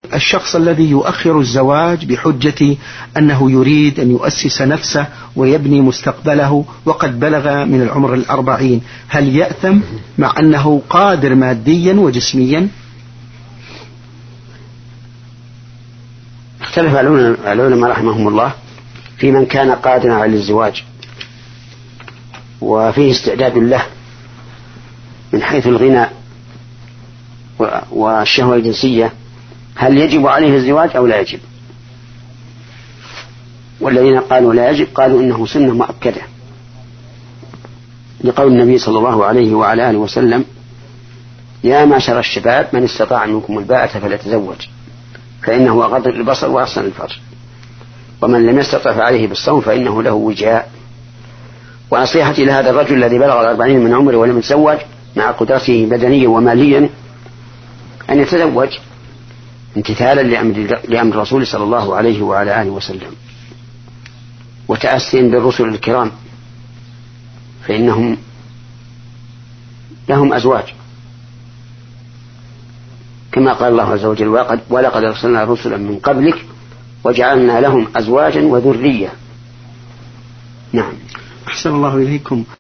الشخص الذي يؤخر الزواج بحجة أنه يريد أن يؤسس نفسه ويبني مستقبله وقد بلغ من العمر 40، هل يأثم مع أنه قادر ماديا وجسميا؟ اختلف العلماء رحمهم الله في من كان قادرا على الزواج وفيه استعداد له من حيث الغنى والشهوة الجنسية، هل يجب عليه الزواج أو لا يجب؟ والذين قالوا لا يجب قالوا إنه سنة مؤكدة لقول النبي صلى الله عليه وعلى آله وسلم: يا معشر الشباب من استطاع منكم الباءة فليتزوج فإنه أغض للبصر وأحسن للفرج، ومن لم يستطع فعليه بالصوم فإنه له وجاء. ونصيحتي لهذا الرجل الذي بلغ 40 من عمره ولم يتزوج مع قدرته بدنيا وماليا أن يتزوج امتثالا لأمر الرسول صلى الله عليه وعلى آله وسلم، وتأسيا بالرسل الكرام، فإنهم لهم أزواج كما قال الله عز وجل: ولقد أرسلنا رسلا من قبلك وجعلنا لهم أزواجا وذرية. نعم. أحسن الله إليكم.